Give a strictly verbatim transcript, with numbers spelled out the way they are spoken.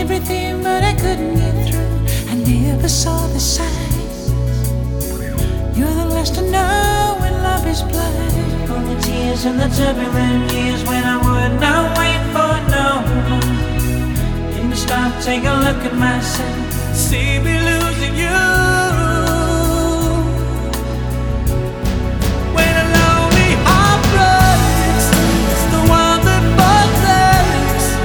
everything, but I couldn't get through. I never saw the signs. You're the last to know when love is blind. From the tears and the turbulent years when I would not wait for no one. Didn't stop, take a look at myself. See me losing you.